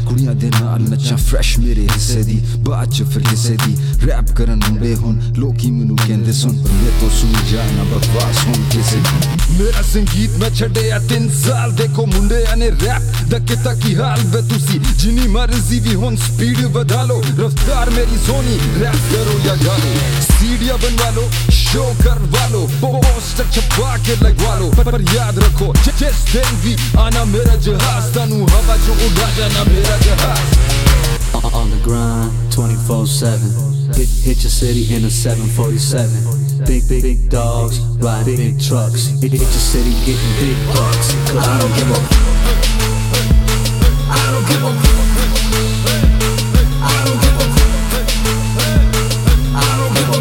कुड़ियां दे नाल नच्चां फ्रैश मेरे हिस्से दी बाद च फिर किसे दी रैप करन मुंडे हुन लोकी मैनू कहंदे सुन पर मैं तो सुन जाए ना बकवास हुन किसे मेरा संगीत मैं छड्डेआ 3 साल देखो मुंडे ने रैप दा किता की हाल वे तुसी जिनी मर्जी भी हुन स्पीड बधा लो रफ्तार मेरी सोनी रैप करो या गालो सीडियां बनवा लो शो करवा लो पोस्टर छपवा के लगवा लो पर याद रखो जिस दिन भी आना मेरा जहाज तानू हवा जो उड़ा जाना मेरा जहाज On the grind 24/7 hit your city in a 747 big dogs ride big trucks hit your city getting big bucks 'cause I don't give a I don't give a I don't give a I don't give a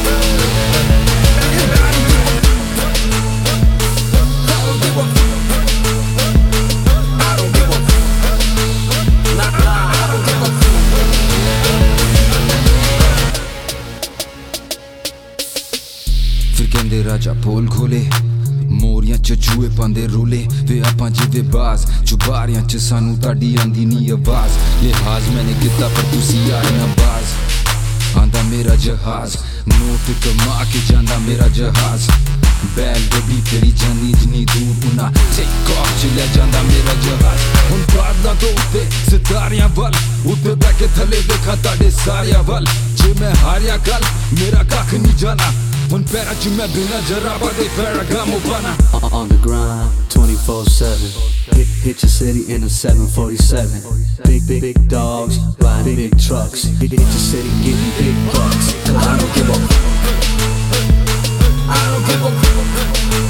फिर कहंदे राजा पोल खोले मोरियां च चूहे पांदे रोले वे आपां जिवे बाज चुबारियां च सानू ताड़ी आंदी नी आवाज लिहाज मैंने किता पर तुसी यार ना बाज आंदा मेरा जहाज नोट कमा के जांदा मेरा जहाज बैल गड्डी तेरी जानी जिनी दूर उना टेक ऑफ चले जांदा मेरा जहाज हुन बादलां तो उत्ते सितारियां वल उत्ते बैठ के थले देखा ताड़े सारियां वल जे मैं हारिया कल मेरा कख नहीं जाना हुन पैरां च मैं बिना जराबा दे Ferragamo bana On the grind 24/7 hit your city in a 747 big dogs ride big trucks hit your city getting big bucks 'cause I don't give a I don't give a